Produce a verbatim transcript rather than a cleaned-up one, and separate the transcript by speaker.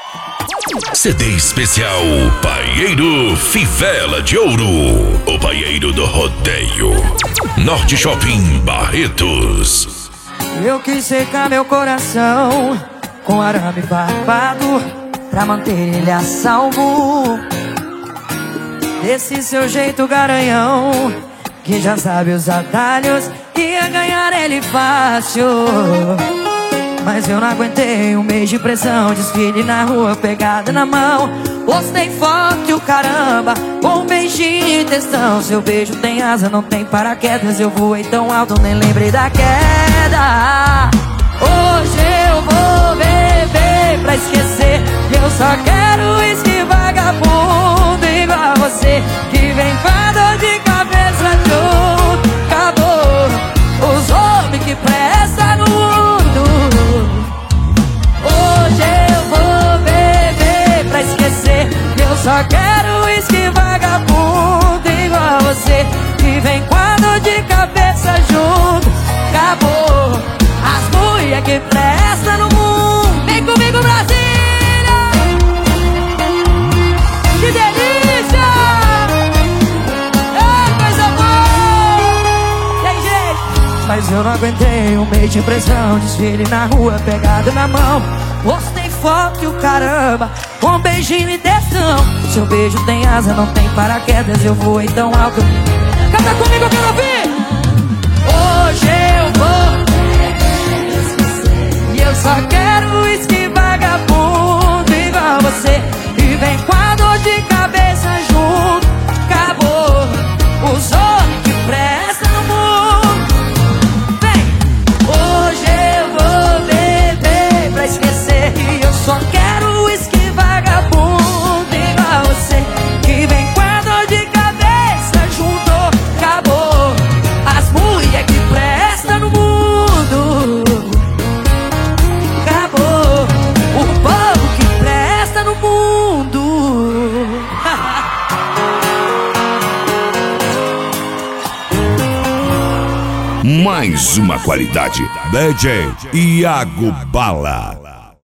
Speaker 1: C D especial Paieiro Fivela de Ouro, o paieiro do rodeio. Norte Shopping Barretos.
Speaker 2: Eu quis secar meu coração com arame farpado pra manter ele a salvo desse seu jeito garanhão, que já sabe os atalhos, ia ganhar ele fácil. Mas eu não aguentei um mês de pressão, desfile na rua, pegada na mão. Postei foto e o caramba, com um beijinho e textão. Seu beijo tem asa, não tem paraquedas. Eu voei tão alto, nem lembrei da queda. Hoje eu vou beber pra esquecer. Eu só quero uísque vagabundo igual você, que vem com a dor de cabeça junto. Acabou os homens que prestam no mundo. Hoje eu vou beber pra esquecer. Eu só quero uísque vagabundo igual você, que vem com a dor de cabeça junto. Acabou as mulher que presta no mundo. Vem comigo, Brasília! Que delícia! É coisa boa! Tem jeito! Mas eu não aguentei um mês de pressão, desfile na rua, pegado na mão. Postei foto e o caramba, com um beijinho e textão. Seu beijo tem asa, não tem paraquedas. Eu voei tão alto. Canta comigo, eu quero ouvir! Hoje eu vou, e eu só quero uísque vagabundo igual você, e vem com a dor de cabeça junto. Acabou os homens que prestam no mundo. Vem! Hoje eu vou beber pra esquecer, e eu só quero uísque vagabundo igual você, que vem com a dor de cabeça junto. Acabou as mulher que prestam no mundo. O povo que presta no mundo.
Speaker 1: Mais uma qualidade. D J Iago Bala.